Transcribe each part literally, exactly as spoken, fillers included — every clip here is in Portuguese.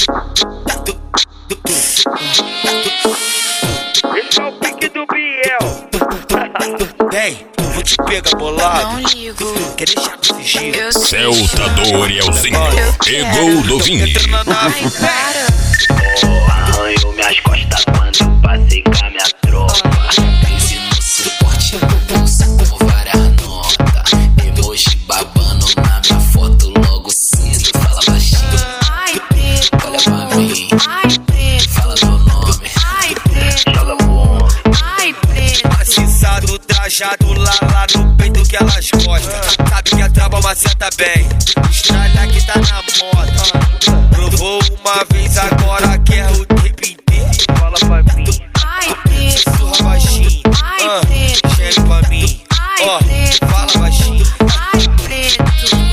Esse é o pique do Biel. Vem, vou te pegar bolado. Não ligo. Quer deixar no sigilo? Eu sei. Celta Dorielzinho, pegou do Vini. Ai, para. Oh, arranhou minhas costas quando eu passei com a minha tropa. Crise no suporte, bolsa com várias notas. Emoji babando na minha foto logo cedo. Fala baixinho, Ai, preto. olha pra mim. Ai, preto. Fala teu nome, Ai, preto. joga pro ombro. Ai, preto. Maciçado, trajado lá, lá no peito que elas gostam. Sabe que a traba maceta bem. Estrada que tá na moda. Provou uma vez, agora quer o tempo inteiro. Fala pra mim. Ai, preto. Surra baixinho, Ai, ah, preto. chega pra mim. Ai, Ó, preto. fala baixinho. Ai, preto.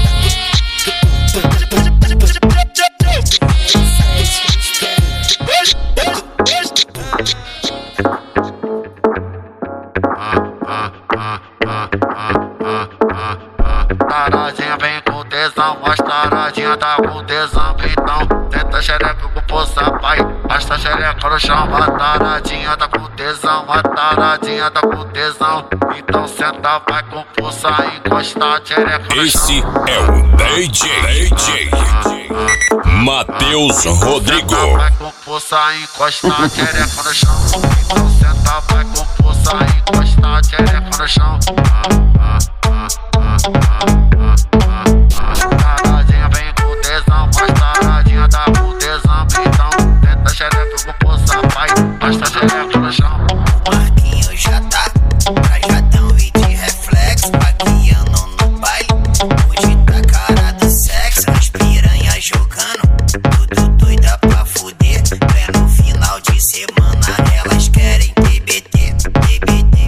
Taradinha vem com tesão, mas taradinha tá com tesão. Então, senta xereca com força, pai. Arrasta xereca no chão. A taradinha tá com tesão, a taradinha tá com tesão. Então, senta, vai com força, encosta a xereca no chão. Esse é o D J, D J Matheus Rodrigo. Senta, vai com força, encosta a xereca no chão. Então, senta, vai com força, encosta a xereca no chão. Taradinha vem com tesão, mas taradinha tá com tesão. Então, tenta xereca com força, pai. Arrasta xereca no chão. Marquinho já tá trajadão e de reflexo, vagueando no baile. Hoje tá cara do sexo, as piranhas jogando, tudo doida pra fuder. É no final de semana, elas querem T B T, T B T,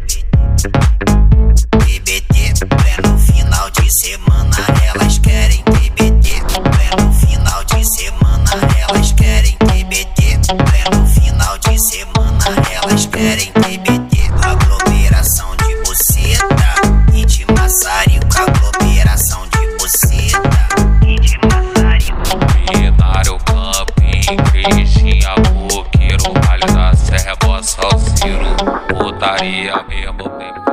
T B T. É no final de semana, elas querem T B T. É no final de semana, elas querem T B T. É no final de semana, elas querem T B T. Aglomeração de buceta e de maçarico. Aglomeração de buceta e de maçarico. Binário, camping, Cristinha, coqueiro, Vale da Serra, Bossa, Ciro, putaria mesmo, bem